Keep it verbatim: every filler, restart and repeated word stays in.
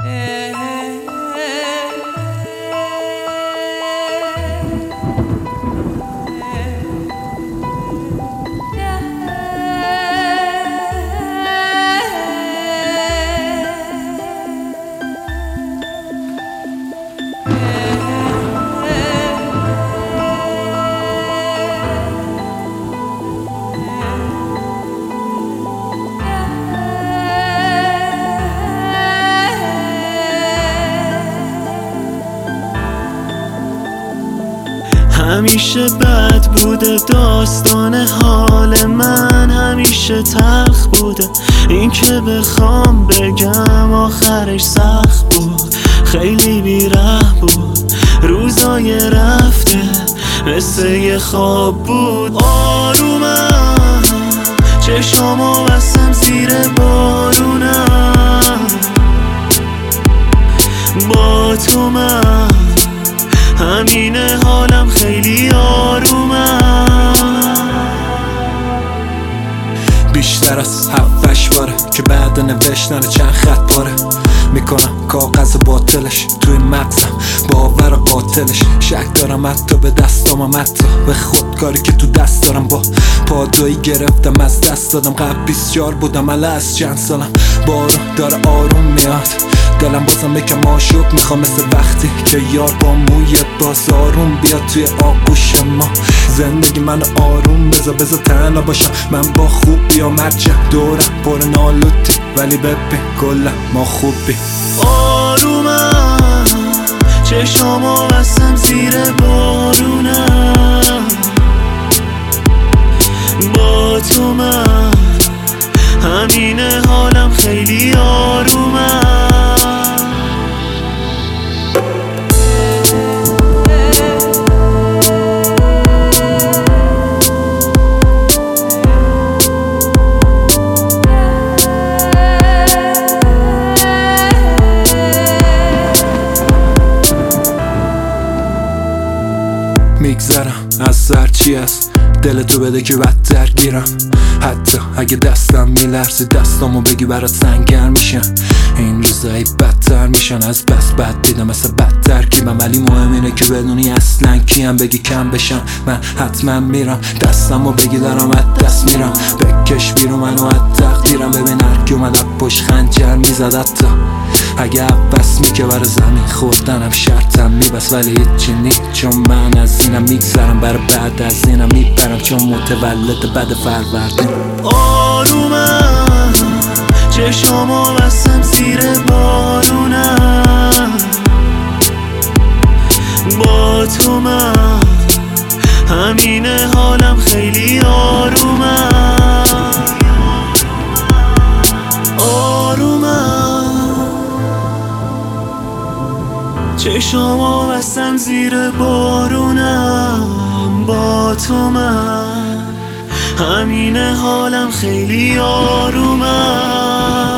همیشه بد بوده داستان حال من، همیشه تلخ بوده این که بخوام بگم آخرش سخت بود، خیلی بیره بود، روزای رفته مثل یه خواب بود. آرومم چشامو بستم زیر بارونم، با تو من همینه حالم خیلی آرومم. بیشتر از هفتش باره که بعد نوشتن چند خط پاره میکنم کاغذ باطلش توی مغزم باور قاتلش. شک دارم حتی به دستام، حتی به خودکاری که تو دست دارم. با پادویی گرفتم از دست دادم، قبل بیست چار بودم اله از چند سالم. بارون داره آروم میاد، دلم بازم یکم آشوب میخوام، مثل وقتی که یار با موی باز آروم بیاد توی آغوش ما. زندگی من آروم بذار بذار تنها باشم، من با خوبی و مرجع دورم پر نالوتی، ولی ببین کلا ما خوبی. آرومم چشامو بستم زیر بارونم، با تو من همینه حالم خیلی آرومم. میگذرم از هرچی هست، دل تو بده که بدتر گیرم. حتی اگه دستم میلرزی دستامو بگی برات سنگین میشن. این روزایی بدتر میشن از بس بد دیدم، مثل بد ترکیبم، ولی مهم اینه که بدونی اصلا کیم. بگی کم بشم من حتما میرم، دستمو بگی دارم از دست میرم. بکش بیرون منو از تقدیرم، ببین هرکی اومد از پشت خنجر میزد. حتی اگه عباس می که برای زمین خوردنم شرطم میبست، ولی هیچی نی چون من از اینم میگذرم، برای بعد از اینم میبرم چون متولد بد فروردین. آرومم چشامو بستم زیر بارونم، با تو من همینه حالم خیلی آرومم. آرومم چشامو بستم زیر بارونم، با تو من همینه حالم خیلی آرومم.